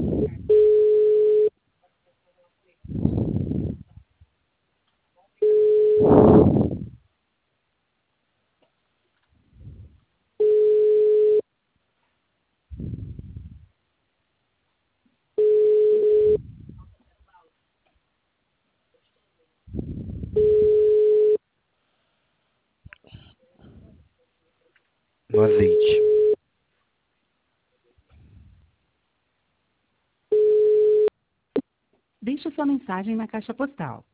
No azeite. Deixe sua mensagem na caixa postal